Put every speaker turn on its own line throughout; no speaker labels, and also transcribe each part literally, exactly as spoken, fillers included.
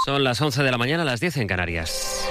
Son las once de la mañana, las diez en Canarias.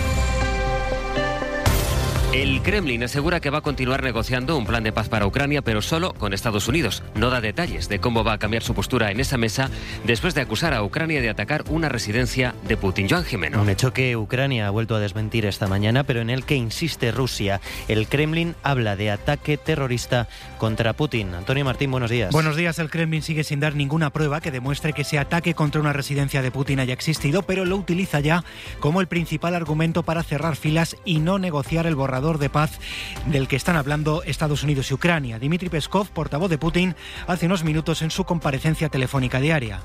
El Kremlin asegura que va a continuar negociando un plan de paz para Ucrania, pero solo con Estados Unidos. No da detalles de cómo va a cambiar su postura en esa mesa después de acusar a Ucrania de atacar una residencia de Putin. Joan Jimeno.
Un hecho que Ucrania ha vuelto a desmentir esta mañana, pero en el que insiste Rusia. El Kremlin habla de ataque terrorista contra Putin. Antonio Martín, buenos días.
Buenos días. El Kremlin sigue sin dar ninguna prueba que demuestre que ese ataque contra una residencia de Putin haya existido, pero lo utiliza ya como el principal argumento para cerrar filas y no negociar el borrador de paz del que están hablando Estados Unidos y Ucrania. Dmitry Peskov, portavoz de Putin, hace unos minutos en su comparecencia telefónica diaria.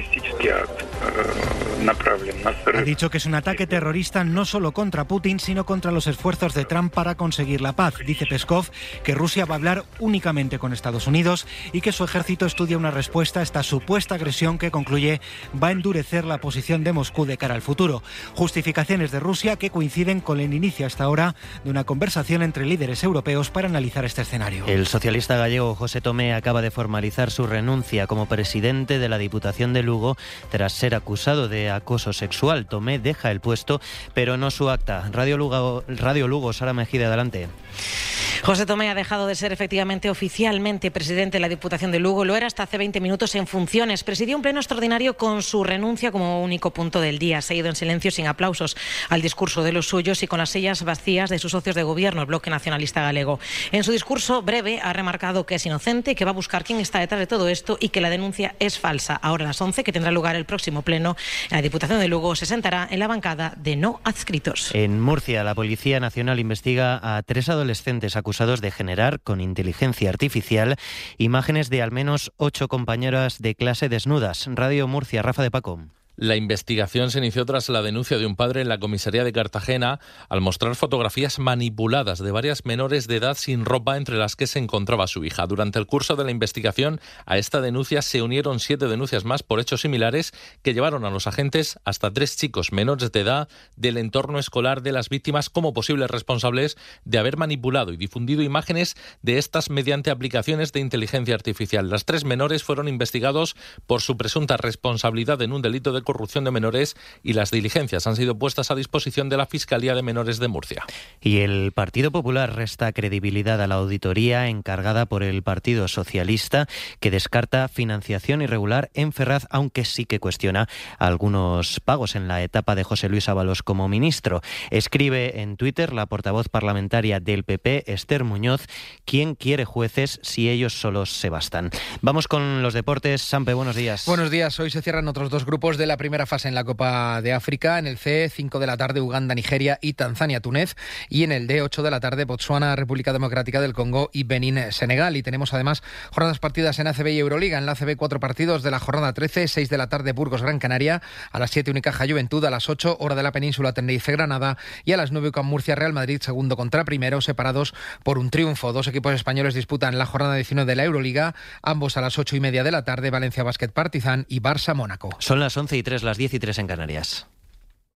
Ha dicho que es un ataque terrorista no solo contra Putin, sino contra los esfuerzos de Trump para conseguir la paz. Dice Peskov que Rusia va a hablar únicamente con Estados Unidos y que su ejército estudia una respuesta a esta supuesta agresión que, concluye, va a endurecer la posición de Moscú de cara al futuro. Justificaciones de Rusia que coinciden con el inicio hasta ahora de una conversación entre líderes europeos para analizar este escenario.
El socialista gallego José Tomé acaba de formalizar su renuncia como presidente de la Diputación de Lugo tras ser acusado de acoso sexual. Tomé deja el puesto, pero no su acta. Radio Lugo, Radio Lugo, Sara Mejide, adelante.
José Tomé ha dejado de ser efectivamente oficialmente presidente de la Diputación de Lugo. Lo era hasta hace veinte minutos en funciones. Presidió un pleno extraordinario con su renuncia como único punto del día. Se ha ido en silencio, sin aplausos, al discurso de los suyos y con las sillas vacías de sus socios de gobierno, el Bloque Nacionalista Galego. En su discurso breve ha remarcado que es inocente, que va a buscar quién está detrás de todo esto y que la denuncia es falsa. Ahora a las once, que tendrá lugar el próximo pleno, la Diputación de Lugo se sentará en la bancada de no adscritos.
En Murcia, la Policía Nacional investiga a tres adolescentes acusados de generar con inteligencia artificial imágenes de al menos ocho compañeras de clase desnudas. Radio Murcia, Rafa de Paco.
La investigación se inició tras la denuncia de un padre en la comisaría de Cartagena al mostrar fotografías manipuladas de varias menores de edad sin ropa, entre las que se encontraba su hija. Durante el curso de la investigación a esta denuncia se unieron siete denuncias más por hechos similares que llevaron a los agentes hasta tres chicos menores de edad del entorno escolar de las víctimas como posibles responsables de haber manipulado y difundido imágenes de estas mediante aplicaciones de inteligencia artificial. Las tres menores fueron investigados por su presunta responsabilidad en un delito de corrupción de menores y las diligencias han sido puestas a disposición de la Fiscalía de Menores de Murcia.
Y el Partido Popular resta credibilidad a la auditoría encargada por el Partido Socialista, que descarta financiación irregular en Ferraz, aunque sí que cuestiona algunos pagos en la etapa de José Luis Ábalos como ministro. Escribe en Twitter la portavoz parlamentaria del P P, Esther Muñoz: ¿quién quiere jueces si ellos solos se bastan? Vamos con los deportes. Sampe, buenos días.
Buenos días. Hoy se cierran otros dos grupos de la primera fase en la Copa de África. En el C, cinco de la tarde, Uganda, Nigeria y Tanzania, Túnez. Y en el D, ocho de la tarde, Botsuana, República Democrática del Congo y Benín, Senegal. Y tenemos además jornadas partidas en A C B y Euroliga. En la A C B, cuatro partidos de la jornada trece, seis de la tarde, Burgos, Gran Canaria. A las siete, Unicaja, Juventud. A las ocho, hora de la península, Tenerife, Granada. Y a las nueve, UCAM Murcia, Real Madrid, segundo contra primero, separados por un triunfo. Dos equipos españoles disputan la jornada diecinueve de la Euroliga. Ambos a las ocho y media de la tarde, Valencia Basket Partizan y Barça Mónaco.
Son las once y tres, las diez y tres en Canarias.